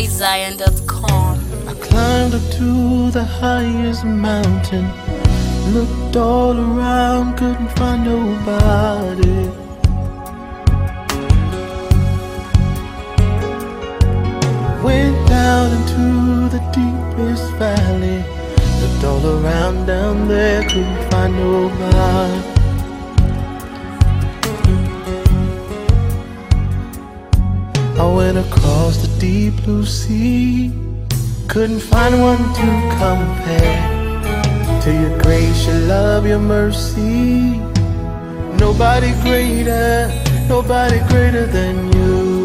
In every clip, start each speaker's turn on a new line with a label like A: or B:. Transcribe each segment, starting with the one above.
A: PraiseZion.com.
B: I climbed up to the highest mountain, looked all around, couldn't find nobody. Went down into the deepest valley, looked all around down there, couldn't find nobody. I went across the deep blue sea, couldn't find one to compare to your grace, your love, your mercy. Nobody greater than you.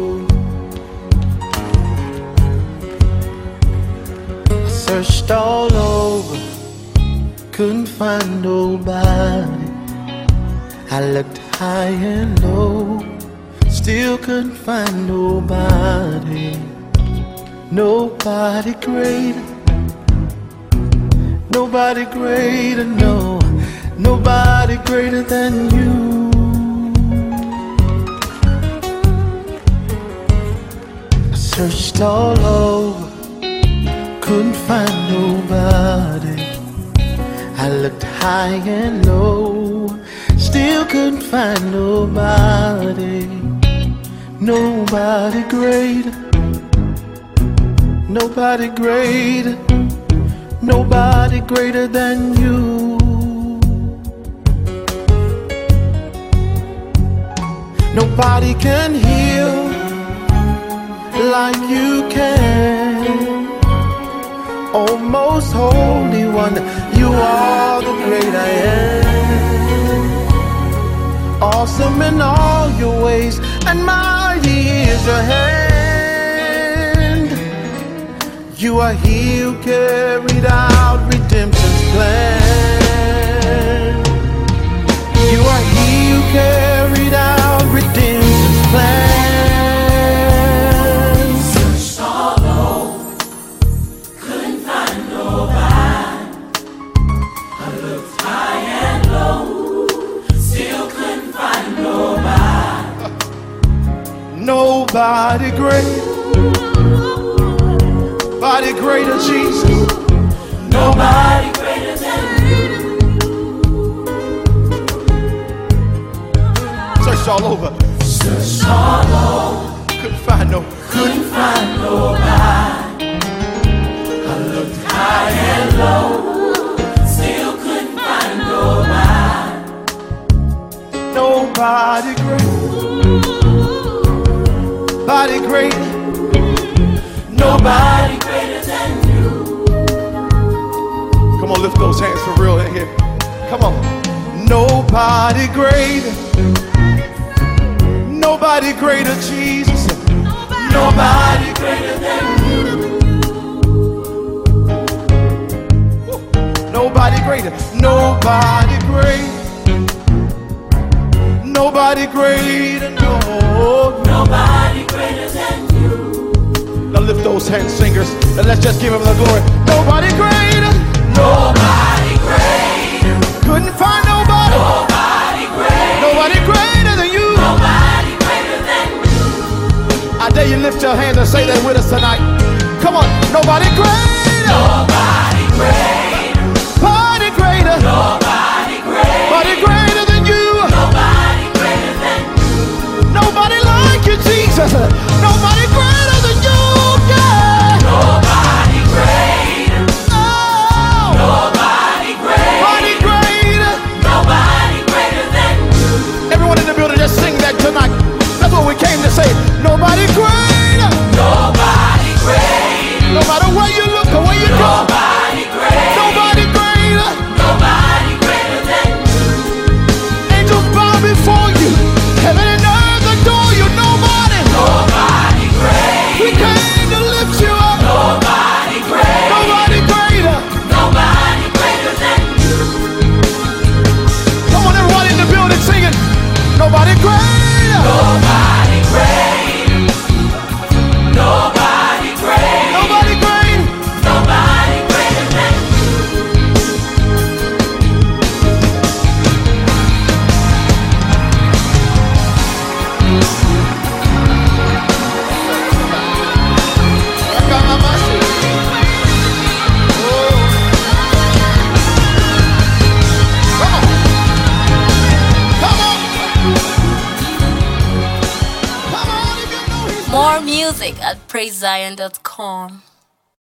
B: I searched all over, couldn't find nobody. I looked high and low, still couldn't find nobody. Nobody greater, nobody greater, no, nobody greater than you. I searched all over, couldn't find nobody. I looked high and low, still couldn't find nobody. Nobody greater, nobody greater, nobody greater than you. Nobody can heal like you can. Oh, most holy one, you are the great I am. Awesome in all your ways, and mighty is your hand. You are he who carried out redemption's plan. You are he who carried out redemption's plan.
C: Searched all over, couldn't find nobody. I looked high and low, still couldn't find nobody.
B: Nobody great, nobody greater, Jesus.
C: Nobody greater than you.
B: Searched all over,
C: Searched all over,
B: couldn't find nobody.
C: I looked high and low, still couldn't find nobody.
B: Nobody great, nobody greater,
C: Nobody greater than you.
B: Come on, lift those hands for real in here. Come on. Nobody greater, nobody greater, Jesus.
C: Nobody greater than you.
B: Nobody greater, nobody greater, nobody greater, no.
C: Nobody greater than you.
B: Now lift those hands, singers, and let's just give him the glory. Nobody greater,
C: Nobody greater.
B: couldn't find nobody.
C: Nobody greater.
B: Nobody greater than you.
C: Nobody greater than you.
B: I dare you lift your hands and say that with us tonight. Come on, nobody greater.
C: Nobody greater.
B: Nobody greater.
C: Nobody greater.
B: Nobody greater than you.
C: Nobody greater than you.
B: Nobody like you, Jesus. Nobody greater than you. Yeah.
C: Nobody greater.
B: Oh.
C: Nobody greater.
B: Nobody greater.
C: Nobody greater than you.
B: Everyone in the building, just sing that tonight. That's what we came to say. Nobody greater.
C: Nobody greater.
B: No matter where you look or where you go.
C: Nobody greater.
B: Nobody greater.
C: Nobody greater than you.
B: Angels bow before you. Heaven and earth adore you. Nobody.
C: Nobody greater.
B: We came to lift you up.
C: Nobody greater.
B: Nobody greater.
C: Nobody greater than you.
B: Come on, everybody in the building singing. Nobody greater.
C: Nobody greater. Nobody greater.
B: Nobody greater.
C: Nobody greater than you.
A: music at praisezion.com.